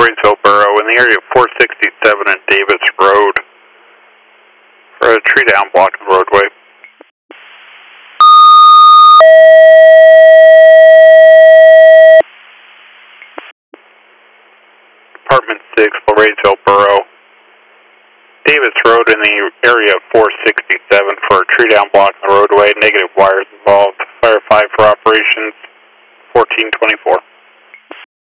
Rainsville Borough in the area of 467 and Davis Road for a tree down blocking the roadway. Apartment 6, Rainsville Borough. Davis Road in the area of 467 for a tree down blocking the roadway. Negative wires involved. Fire 5 for operations 1424.